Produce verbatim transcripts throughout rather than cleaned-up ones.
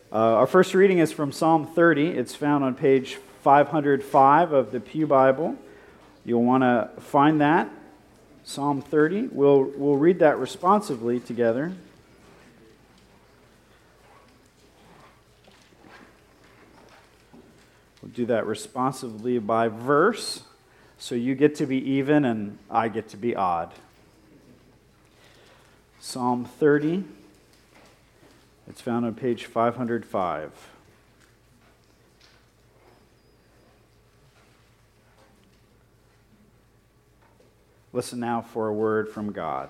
Uh, our first reading is from Psalm thirty. It's found on page five hundred five of the Pew Bible. You'll want to find that, Psalm thirty. We'll, we'll read that responsively together. We'll do that responsively by verse, so you get to be even and I get to be odd. Psalm thirty. It's found on page five hundred five. Listen now for a word from God.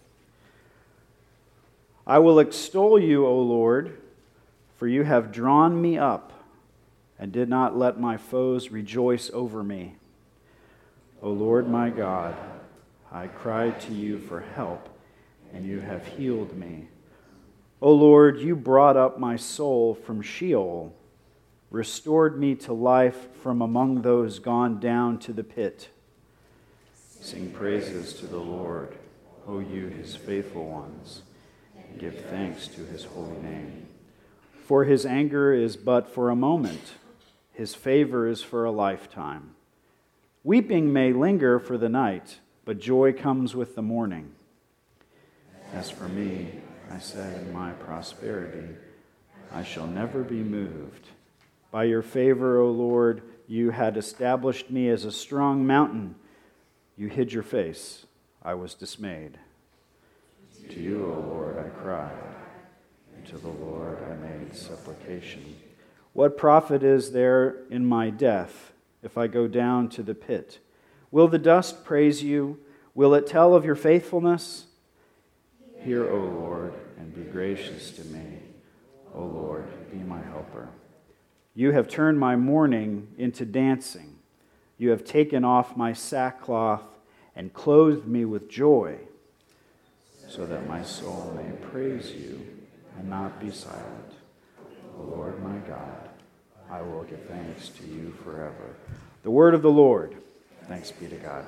I will extol you, O Lord, for you have drawn me up and did not let my foes rejoice over me. O Lord my God, I cried to you for help, and you have healed me. O Lord, you brought up my soul from Sheol, restored me to life from among those gone down to the pit. Sing praises to the Lord, O you his faithful ones. Give thanks to his holy name. For his anger is but for a moment, his favor is for a lifetime. Weeping may linger for the night, but joy comes with the morning. As for me, I said in my prosperity, I shall never be moved. By your favor, O Lord, you had established me as a strong mountain. You hid your face. I was dismayed. To you, O Lord, I cried, and to the Lord I made supplication. What profit is there in my death if I go down to the pit? Will the dust praise you? Will it tell of your faithfulness? Hear, O Lord, and be gracious to me. O Lord, be my helper. You have turned my mourning into dancing. You have taken off my sackcloth and clothed me with joy, so that my soul may praise you and not be silent. O Lord my God, I will give thanks to you forever. The word of the Lord. Thanks be to God.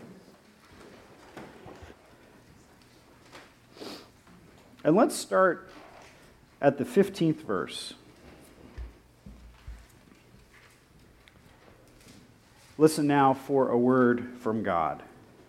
And let's start at the fifteenth verse. Listen now for a word from God.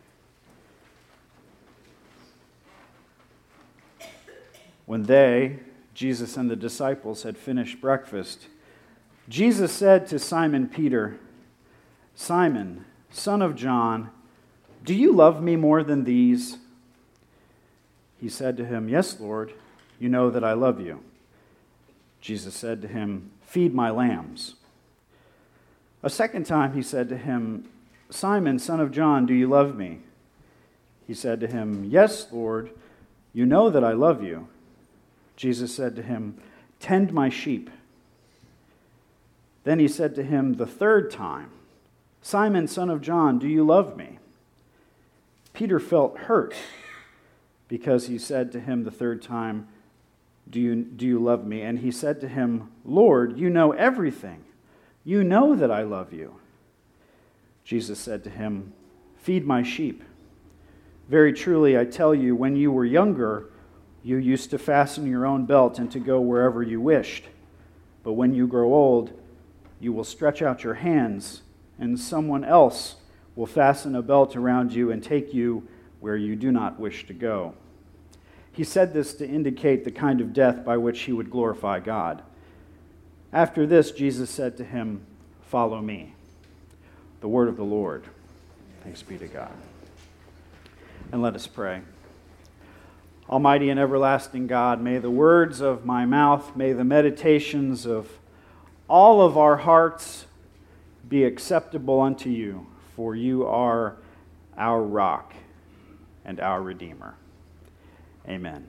When they, Jesus and the disciples, had finished breakfast, Jesus said to Simon Peter, Simon, son of John, do you love me more than these? He said to him, Yes, Lord, you know that I love you. Jesus said to him, Feed my lambs. A second time he said to him, Simon, son of John, do you love me? He said to him, Yes, Lord, you know that I love you. Jesus said to him, Tend my sheep. Then he said to him the third time, Simon, son of John, do you love me? Peter felt hurt because he said to him the third time, do you, do you love me? And he said to him, Lord, you know everything. You know that I love you. Jesus said to him, Feed my sheep. Very truly, I tell you, when you were younger, you used to fasten your own belt and to go wherever you wished. But when you grow old, you will stretch out your hands, and someone else will fasten a belt around you and take you where you do not wish to go. He said this to indicate the kind of death by which he would glorify God. After this, Jesus said to him, Follow me. The word of the Lord. Thanks be to God. And let us pray. Almighty and everlasting God, may the words of my mouth, may the meditations of all of our hearts be acceptable unto you, for you are our rock and our Redeemer. Amen.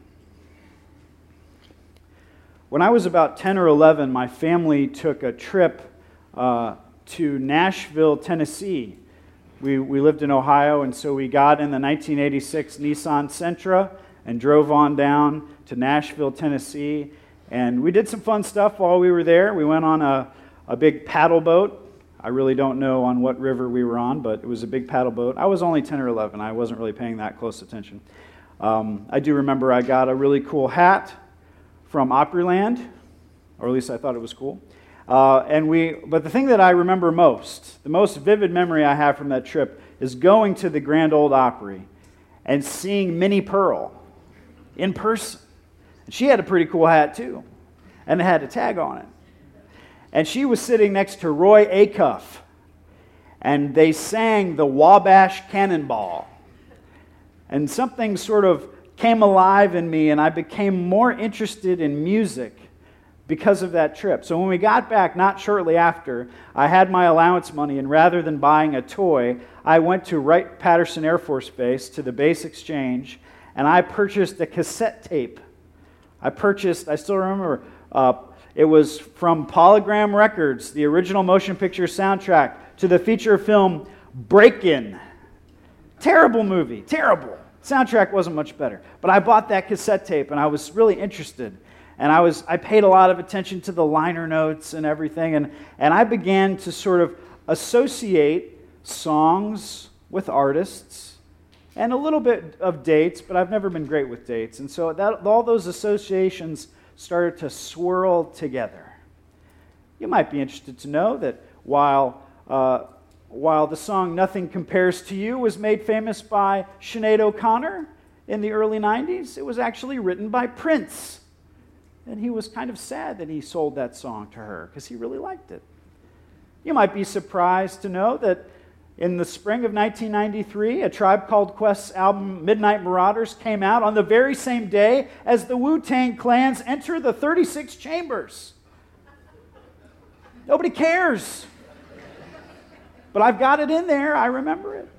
When I was about ten or eleven, my family took a trip uh, to Nashville, Tennessee. We, we lived in Ohio, and so we got in the nineteen eighty-six Nissan Sentra and drove on down to Nashville, Tennessee. And we did some fun stuff while we were there. We went on a, a big paddle boat. I really don't know on what river we were on, but it was a big paddle boat. I was only ten or eleven. I wasn't really paying that close attention. Um, I do remember I got a really cool hat from Opryland, or at least I thought it was cool. Uh, and we, but the thing that I remember most, the most vivid memory I have from that trip, is going to the Grand Ole Opry and seeing Minnie Pearl in person. And she had a pretty cool hat too, and it had a tag on it. And she was sitting next to Roy Acuff, and they sang the Wabash Cannonball. And something sort of came alive in me, and I became more interested in music because of that trip. So when we got back, not shortly after, I had my allowance money, and rather than buying a toy, I went to Wright-Patterson Air Force Base to the Base Exchange, and I purchased a cassette tape. I purchased, I still remember, uh, it was from Polygram Records, the original motion picture soundtrack, to the feature film Break-In. Terrible movie, terrible. Soundtrack wasn't much better. But I bought that cassette tape, and I was really interested. And I was I paid a lot of attention to the liner notes and everything, and, and I began to sort of associate songs with artists and a little bit of dates, but I've never been great with dates. And so that, all those associations started to swirl together. You might be interested to know that while, uh, while the song Nothing Compares to You was made famous by Sinead O'Connor in the early nineties, it was actually written by Prince. And he was kind of sad that he sold that song to her because he really liked it. You might be surprised to know that in the spring of nineteen ninety-three, A Tribe Called Quest's album Midnight Marauders came out on the very same day as the Wu-Tang Clan's Enter the thirty-six Chambers. Nobody cares. But I've got it in there. I remember it.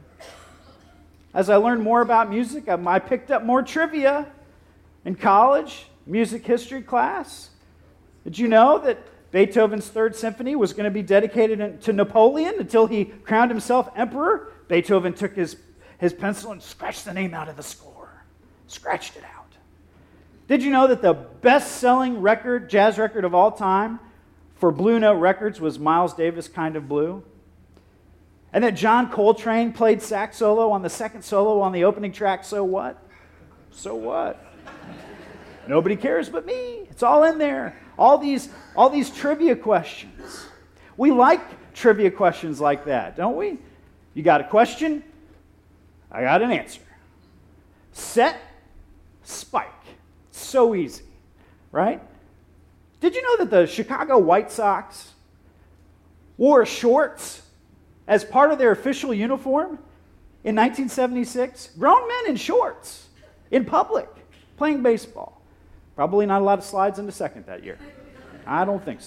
As I learned more about music, I picked up more trivia in college, music history class. Did you know that Beethoven's Third Symphony was going to be dedicated to Napoleon until he crowned himself emperor? Beethoven took his, his pencil and scratched the name out of the score. Scratched it out. Did you know that the best-selling record, jazz record of all time for Blue Note Records was Miles Davis' Kind of Blue? And that John Coltrane played sax solo on the second solo on the opening track, So What? So what? Nobody cares but me. It's all in there. All these, all these trivia questions. We like trivia questions like that, don't we? You got a question, I got an answer. Set, spike. So easy, right? Did you know that the Chicago White Sox wore shorts as part of their official uniform in nineteen seventy-six? Grown men in shorts in public playing baseball. Probably not a lot of slides into second that year. I don't think so.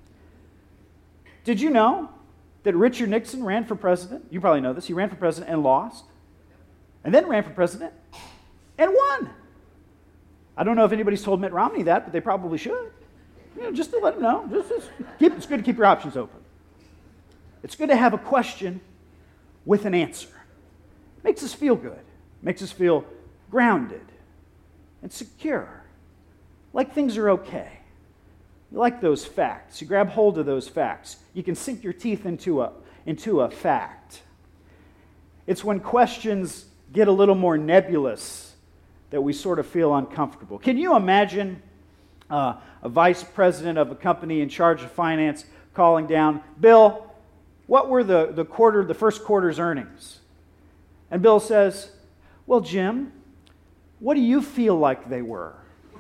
Did you know that Richard Nixon ran for president? You probably know this. He ran for president and lost. And then ran for president and won. I don't know if anybody's told Mitt Romney that, but they probably should. You know, just to let him know. Just, just keep, it's good to keep your options open. It's good to have a question with an answer. Makes us feel good. Makes us feel grounded and secure. Like things are okay. You like those facts. You grab hold of those facts. You can sink your teeth into a, into a fact. It's when questions get a little more nebulous that we sort of feel uncomfortable. Can you imagine uh, a vice president of a company in charge of finance calling down, Bill, what were the, the quarter, the first quarter's earnings? And Bill says, well, Jim, what do you feel like they were?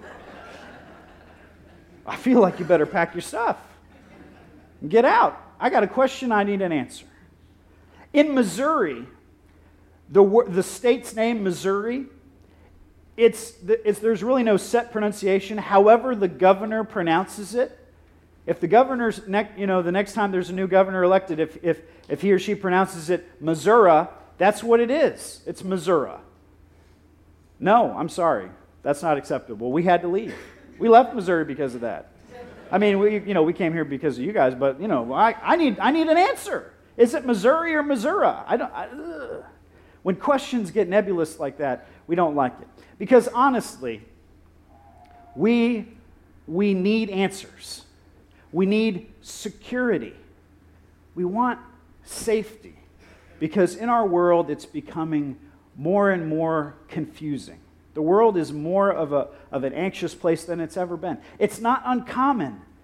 I feel like you better pack your stuff and get out. I got a question, I need an answer. In Missouri, the, the state's name, Missouri, it's, it's, there's really no set pronunciation. However the governor pronounces it, if the governor's, ne- you know, the next time there's a new governor elected, if, if, if he or she pronounces it Missouri, that's what it is. It's Missouri. No, I'm sorry. That's not acceptable. We had to leave. We left Missouri because of that. I mean, we, you know, we came here because of you guys, but, you know, I, I need I need an answer. Is it Missouri or Missouri? I don't. I, ugh. When questions get nebulous like that, we don't like it. Because honestly, we we need answers. We need security. We want safety. Because in our world, it's becoming more and more confusing. The world is more of, a, of an anxious place than it's ever been. It's not uncommon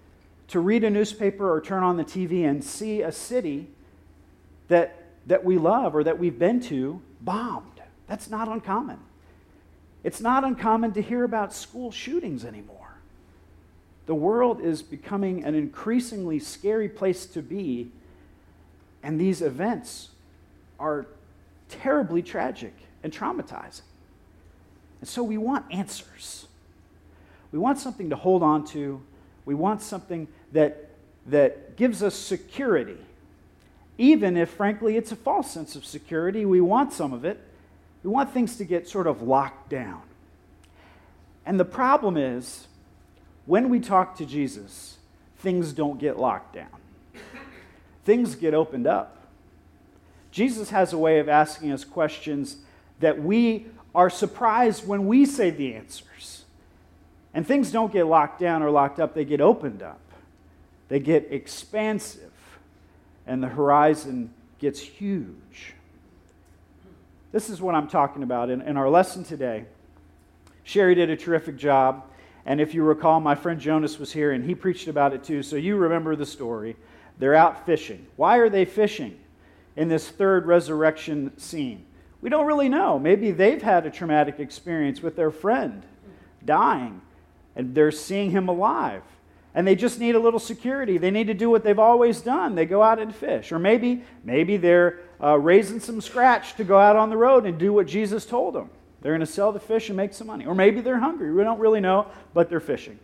to read a newspaper or turn on the T V and see a city that, that we love or that we've been to bombed. That's not uncommon. It's not uncommon to hear about school shootings anymore. The world is becoming an increasingly scary place to be, and these events are terribly tragic and traumatizing. And so we want answers. We want something to hold on to. We want something that, that gives us security. Even if, frankly, it's a false sense of security, we want some of it. We want things to get sort of locked down. And the problem is, when we talk to Jesus, things don't get locked down. Things get opened up. Jesus has a way of asking us questions that we are surprised when we say the answers. And things don't get locked down or locked up, they get opened up. They get expansive, and the horizon gets huge. This is what I'm talking about. In, in our lesson today, Sherry did a terrific job. And if you recall, my friend Jonas was here, and he preached about it too. So you remember the story. They're out fishing. Why are they fishing in this third resurrection scene? We don't really know. Maybe they've had a traumatic experience with their friend dying, and they're seeing him alive. And they just need a little security. They need to do what they've always done. They go out and fish. Or maybe, maybe they're uh, raising some scratch to go out on the road and do what Jesus told them. They're going to sell the fish and make some money. Or maybe they're hungry. We don't really know, but they're fishing.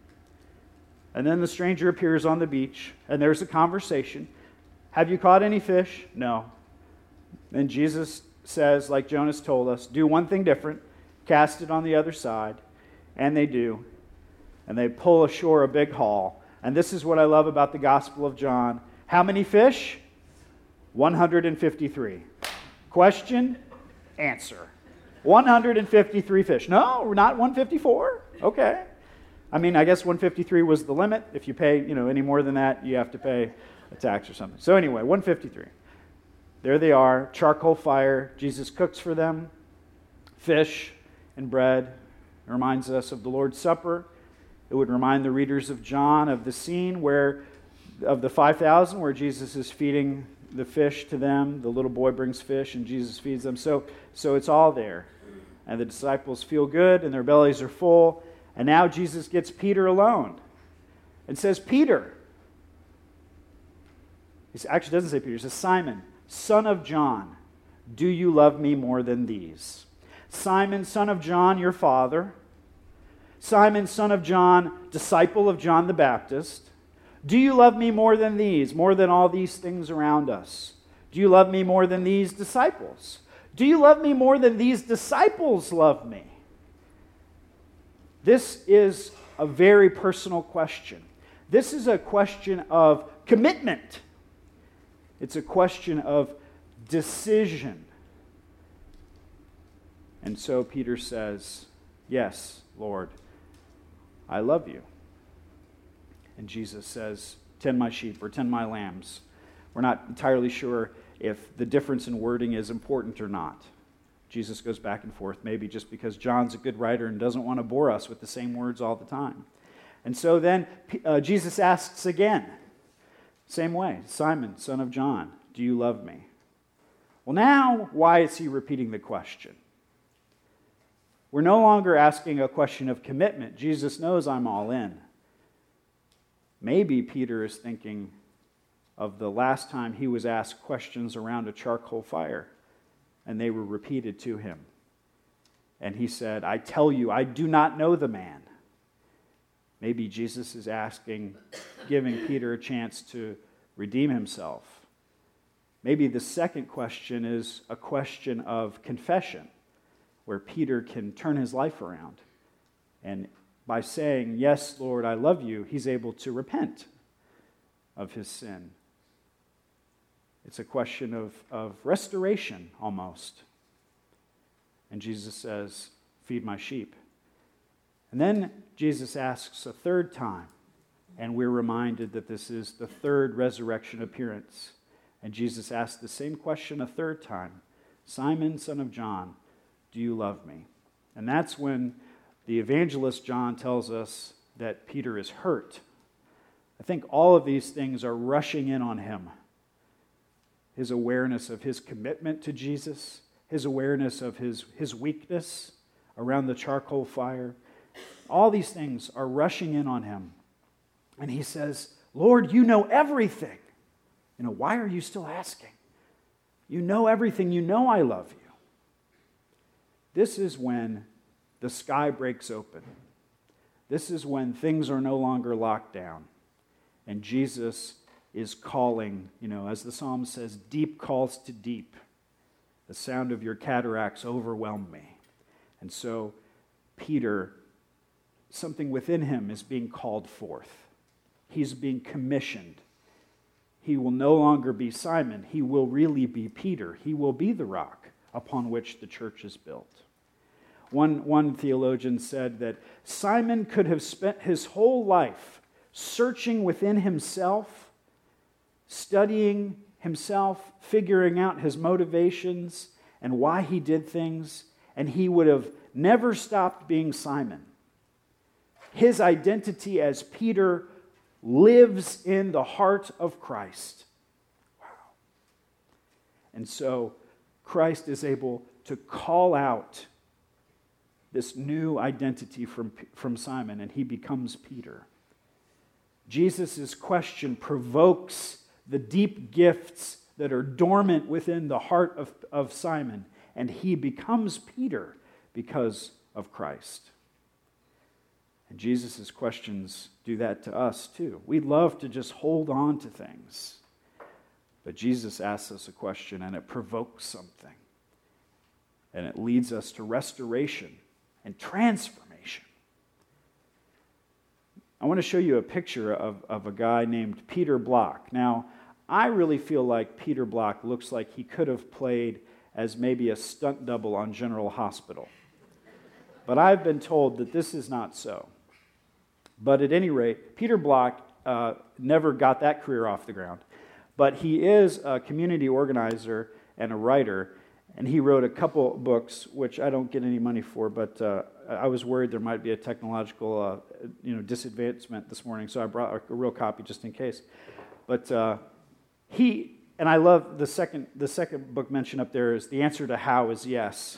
And then the stranger appears on the beach, and there's a conversation. Have you caught any fish? No. Then Jesus says, like Jonas told us, do one thing different, cast it on the other side. And they do. And they pull ashore a big haul. And this is what I love about the Gospel of John. How many fish? one hundred fifty-three. Question, answer. one hundred fifty-three fish. No, not one hundred fifty-four. Okay. I mean, I guess one hundred fifty-three was the limit. If you pay, you know, any more than that, you have to pay a tax or something. So anyway, one hundred fifty-three. There they are, charcoal fire. Jesus cooks for them fish and bread. It reminds us of the Lord's Supper. It would remind the readers of John of the scene where, of the five thousand, where Jesus is feeding the fish to them. The little boy brings fish and Jesus feeds them. So, so it's all there. And the disciples feel good and their bellies are full. And now Jesus gets Peter alone and says, Peter. He actually doesn't say Peter. He says, Simon, son of John, do you love me more than these? Simon, son of John, your father. Simon, son of John, disciple of John the Baptist. Do you love me more than these, more than all these things around us? Do you love me more than these disciples? Do you love me more than these disciples love me? This is a very personal question. This is a question of commitment. It's a question of decision. And so Peter says, yes, Lord, I love you. And Jesus says, tend my sheep or tend my lambs. We're not entirely sure if the difference in wording is important or not. Jesus goes back and forth, maybe just because John's a good writer and doesn't want to bore us with the same words all the time. And so then uh, Jesus asks again, same way, Simon, son of John, do you love me? Well, now, why is he repeating the question? We're no longer asking a question of commitment. Jesus knows I'm all in. Maybe Peter is thinking of the last time he was asked questions around a charcoal fire, and they were repeated to him. And he said, I tell you, I do not know the man. Maybe Jesus is asking, giving Peter a chance to redeem himself. Maybe the second question is a question of confession, where Peter can turn his life around. And by saying, yes, Lord, I love you, he's able to repent of his sin. It's a question of, of restoration, almost. And Jesus says, feed my sheep. And then Jesus asks a third time, and we're reminded that this is the third resurrection appearance. And Jesus asks the same question a third time. Simon, son of John, do you love me? And that's when the evangelist John tells us that Peter is hurt. I think all of these things are rushing in on him. His awareness of his commitment to Jesus, his awareness of his, his weakness around the charcoal fire. All these things are rushing in on him. And he says, Lord, you know everything. You know, why are you still asking? You know everything. You know I love you. This is when the sky breaks open. This is when things are no longer locked down. And Jesus is calling, you know, as the psalm says, deep calls to deep. The sound of your cataracts overwhelmed me. And so Peter, something within him is being called forth. He's being commissioned. He will no longer be Simon. He will really be Peter. He will be the rock upon which the church is built. One, one theologian said that Simon could have spent his whole life searching within himself, studying himself, figuring out his motivations and why he did things, and he would have never stopped being Simon. His identity as Peter lives in the heart of Christ. Wow. And so Christ is able to call out this new identity from, from Simon, and he becomes Peter. Jesus' question provokes the deep gifts that are dormant within the heart of, of Simon, and he becomes Peter because of Christ. And Jesus' questions do that to us too. We love to just hold on to things. But Jesus asks us a question, and it provokes something. And it leads us to restoration and transformation. I want to show you a picture of, of a guy named Peter Block. Now, I really feel like Peter Block looks like he could have played as maybe a stunt double on General Hospital. But I've been told that this is not so. But at any rate, Peter Block uh, never got that career off the ground. But he is a community organizer and a writer, and he wrote a couple books, which I don't get any money for, but uh, I was worried there might be a technological uh, you know, disadvancement this morning, so I brought a real copy just in case. But uh, he, and I love the second, the second book mentioned up there is The Answer to How is Yes.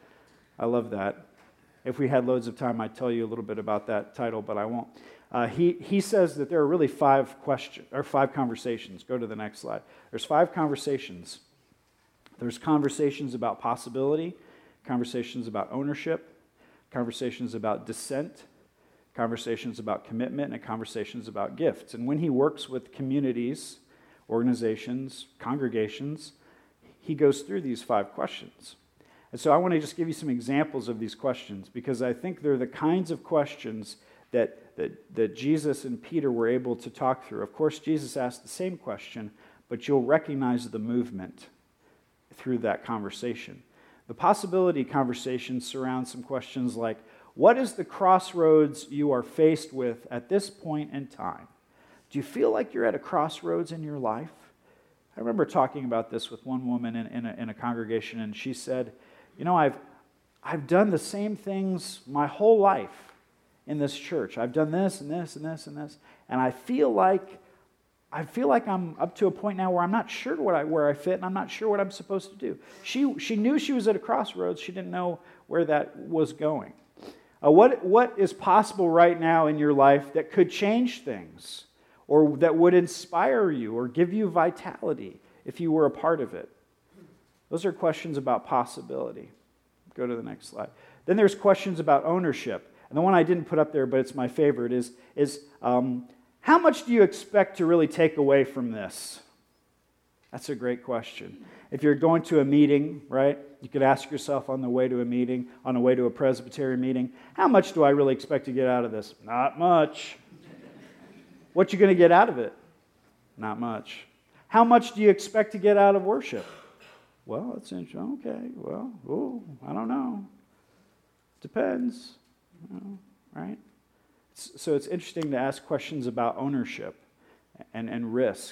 I love that. If we had loads of time, I'd tell you a little bit about that title, but I won't. Uh, he, he says that there are really five questions, or five conversations. Go to the next slide. There's five conversations. There's conversations about possibility, conversations about ownership, conversations about dissent, conversations about commitment, and conversations about gifts. And when he works with communities, organizations, congregations, he goes through these five questions. And so I want to just give you some examples of these questions, because I think they're the kinds of questions that, that, that Jesus and Peter were able to talk through. Of course, Jesus asked the same question, but you'll recognize the movement through that conversation. The possibility conversation surrounds some questions like, what is the crossroads you are faced with at this point in time? Do you feel like you're at a crossroads in your life? I remember talking about this with one woman in, in, a, in a congregation, and she said, you know, I've, I've done the same things my whole life in this church. I've done this and this and this and this, and I feel like I feel like I'm up to a point now where I'm not sure what I, where I fit, and I'm not sure what I'm supposed to do. She she knew she was at a crossroads. She didn't know where that was going. Uh, what what is possible right now in your life that could change things, or that would inspire you, or give you vitality if you were a part of it? Those are questions about possibility. Go to the next slide. Then there's questions about ownership. And the one I didn't put up there, but it's my favorite, is, is um, how much do you expect to really take away from this? That's a great question. If you're going to a meeting, right, you could ask yourself on the way to a meeting, on the way to a Presbyterian meeting, how much do I really expect to get out of this? Not much. What you going to get out of it? Not much. How much do you expect to get out of worship? Well, it's interesting. Okay, well, ooh, I don't know. Depends, you know, right? So it's interesting to ask questions about ownership and, and risk.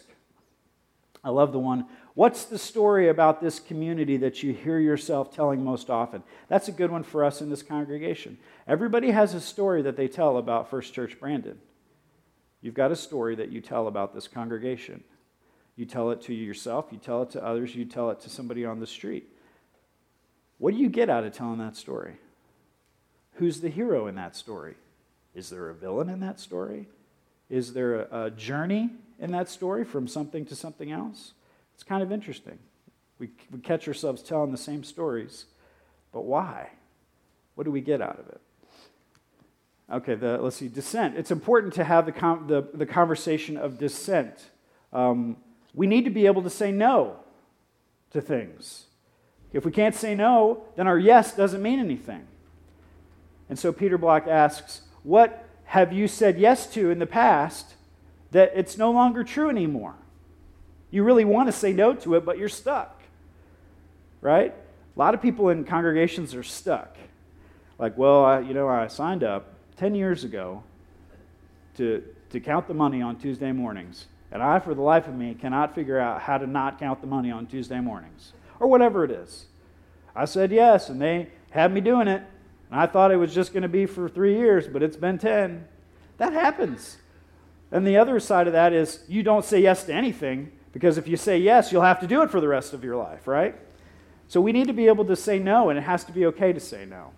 I love the one, what's the story about this community that you hear yourself telling most often? That's a good one for us in this congregation. Everybody has a story that they tell about First Church Brandon. You've got a story that you tell about this congregation. You tell it to yourself, you tell it to others, you tell it to somebody on the street. What do you get out of telling that story? Who's the hero in that story? Is there a villain in that story? Is there a, a journey in that story from something to something else? It's kind of interesting. We, we catch ourselves telling the same stories, but why? What do we get out of it? Okay, the, let's see, dissent. It's important to have the, com- the, the conversation of dissent. Um, we need to be able to say no to things. If we can't say no, then our yes doesn't mean anything. And so Peter Block asks, what have you said yes to in the past that it's no longer true anymore? You really want to say no to it, but you're stuck, right? A lot of people in congregations are stuck. Like, well, I, you know, I signed up ten years ago to, to count the money on Tuesday mornings, and I, for the life of me, cannot figure out how to not count the money on Tuesday mornings, or whatever it is. I said yes, and they had me doing it. And I thought it was just going to be for three years, but it's been ten. That happens. And the other side of that is you don't say yes to anything, because if you say yes, you'll have to do it for the rest of your life, right? So we need to be able to say no, and it has to be okay to say no.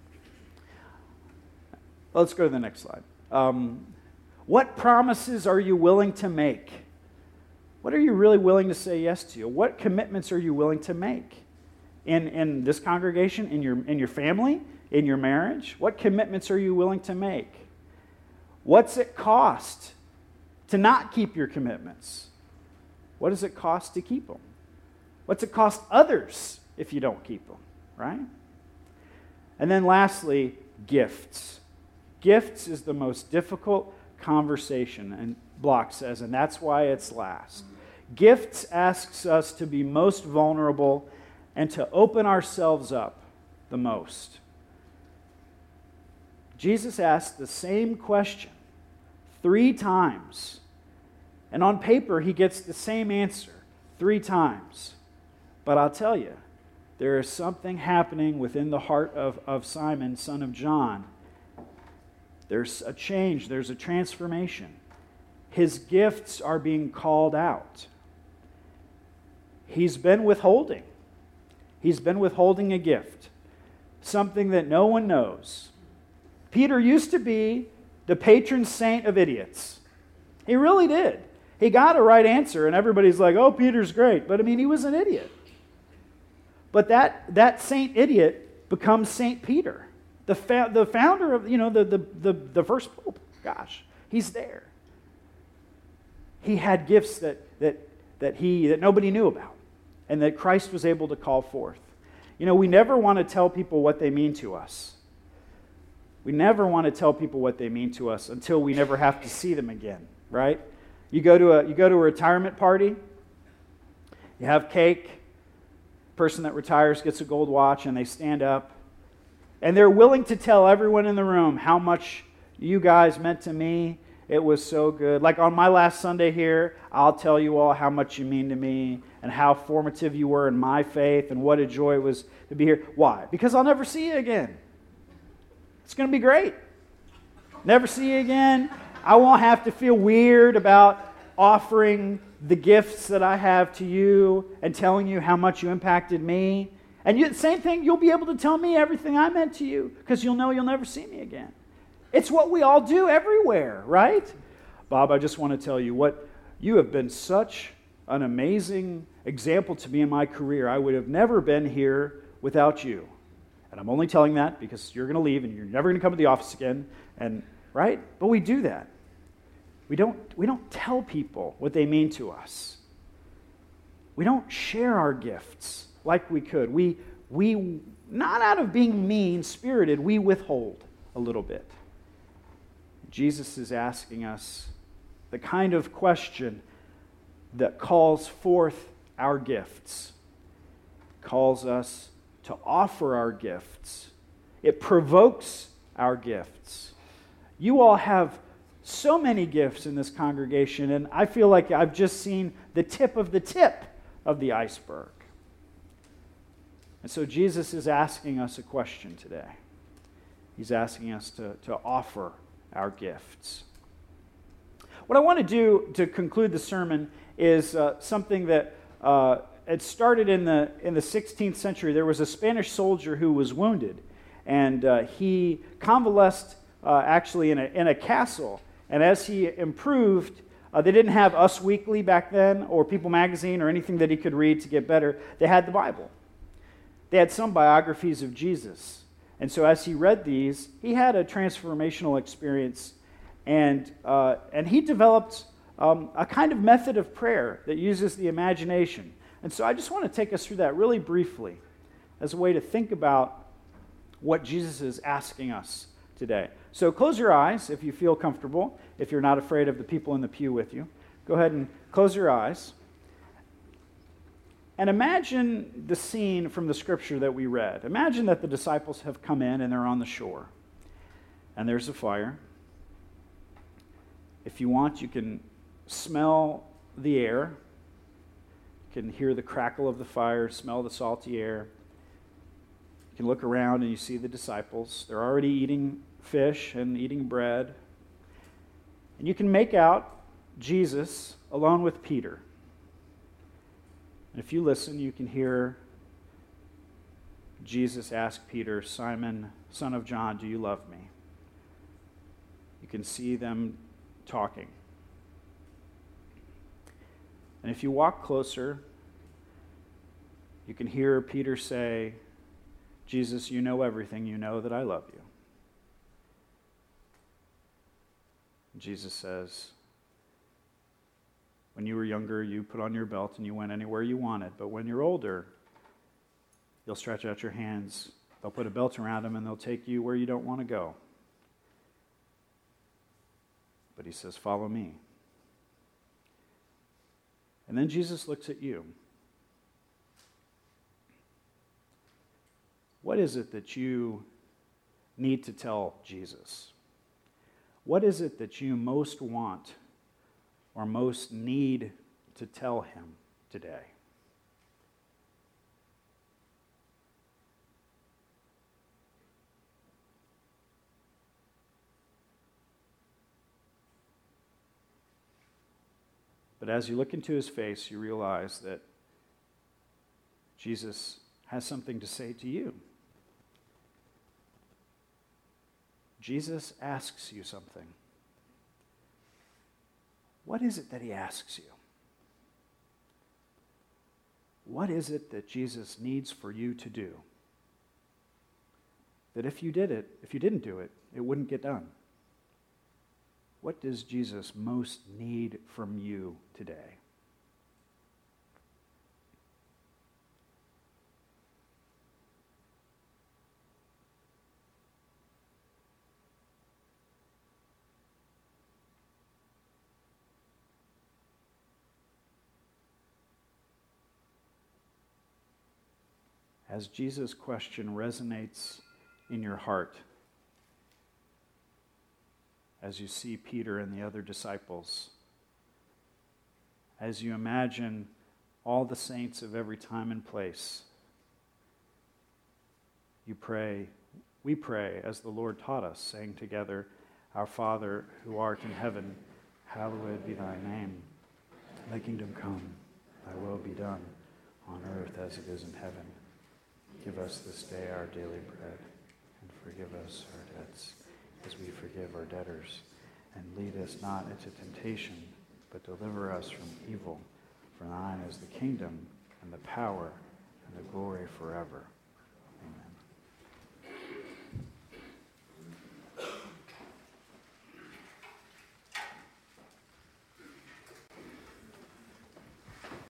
Let's go to the next slide. Um, what promises are you willing to make? What are you really willing to say yes to? What commitments are you willing to make? In, in this congregation, in your, in your family, in your marriage? What commitments are you willing to make? What's it cost to not keep your commitments? What does it cost to keep them? What's it cost others if you don't keep them, right? And then lastly, gifts. Gifts is the most difficult conversation, and Block says, and that's why it's last. Gifts asks us to be most vulnerable and to open ourselves up the most. Jesus asked the same question three times. And on paper, he gets the same answer three times. But I'll tell you, there is something happening within the heart of, of Simon, son of John. There's a change. There's a transformation. His gifts are being called out. He's been withholding. He's been withholding a gift, something that no one knows. Peter used to be the patron saint of idiots. He really did. He got a right answer, and everybody's like, oh, Peter's great. But, I mean, he was an idiot. But that, that saint idiot becomes Saint Peter, the, fa- the founder of, you know, the, the, the, the first pope. Gosh, he's there. He had gifts that, that, that, he, that nobody knew about, and that Christ was able to call forth. You know, we never want to tell people what they mean to us. We never want to tell people what they mean to us until we never have to see them again, right? You go to a you go to a retirement party, you have cake, person that retires gets a gold watch, and they stand up, and they're willing to tell everyone in the room how much you guys meant to me. It was so good. Like on my last Sunday here, I'll tell you all how much you mean to me and how formative you were in my faith and what a joy it was to be here. Why? Because I'll never see you again. It's going to be great. Never see you again. I won't have to feel weird about offering the gifts that I have to you and telling you how much you impacted me. And you, same thing, you'll be able to tell me everything I meant to you because you'll know you'll never see me again. It's what we all do everywhere, right? Bob, I just want to tell you what you have been such an amazing example to me in my career. I would have never been here without you. And I'm only telling that because you're going to leave and you're never going to come to the office again. And right? But we do that. We don't, we don't tell people what they mean to us. We don't share our gifts like we could. We, we not out of being mean-spirited, we withhold a little bit. Jesus is asking us the kind of question that calls forth our gifts, calls us to offer our gifts. It provokes our gifts. You all have so many gifts in this congregation, and I feel like I've just seen the tip of the tip of the iceberg. And so Jesus is asking us a question today. He's asking us to, to offer our gifts. What I want to do to conclude the sermon is uh, something that uh, it started in the in the sixteenth century. There was a Spanish soldier who was wounded, and uh, he convalesced uh, actually in a in a castle. And as he improved, uh, they didn't have Us Weekly back then, or People Magazine, or anything that he could read to get better. They had the Bible. They had some biographies of Jesus. And so as he read these, he had a transformational experience, and uh, and he developed um, a kind of method of prayer that uses the imagination. And so I just want to take us through that really briefly as a way to think about what Jesus is asking us today. So close your eyes if you feel comfortable, if you're not afraid of the people in the pew with you. Go ahead and close your eyes. And imagine the scene from the scripture that we read. Imagine that the disciples have come in and they're on the shore. And there's a fire. If you want, you can smell the air. You can hear the crackle of the fire, smell the salty air. You can look around and you see the disciples. They're already eating fish and eating bread. And you can make out Jesus alone with Peter. And if you listen, you can hear Jesus ask Peter, "Simon, son of John, do you love me?" You can see them talking. And if you walk closer, you can hear Peter say, "Jesus, you know everything. You know that I love you." And Jesus says, "When you were younger, you put on your belt and you went anywhere you wanted. But when you're older, you'll stretch out your hands. They'll put a belt around them and they'll take you where you don't want to go." But he says, "Follow me." And then Jesus looks at you. What is it that you need to tell Jesus? What is it that you most want or most need to tell him today? But as you look into his face, you realize that Jesus has something to say to you. Jesus asks you something. What is it that he asks you? What is it that Jesus needs for you to do? That if you did it, if you didn't do it, it wouldn't get done. What does Jesus most need from you today? As Jesus' question resonates in your heart, as you see Peter and the other disciples, as you imagine all the saints of every time and place, you pray, we pray as the Lord taught us, saying together, "Our Father who art in heaven, hallowed be thy name. Thy kingdom come, thy will be done, on earth as it is in heaven. Give us this day our daily bread, and forgive us our debts, as we forgive our debtors. And lead us not into temptation, but deliver us from evil. For thine is the kingdom, and the power, and the glory forever.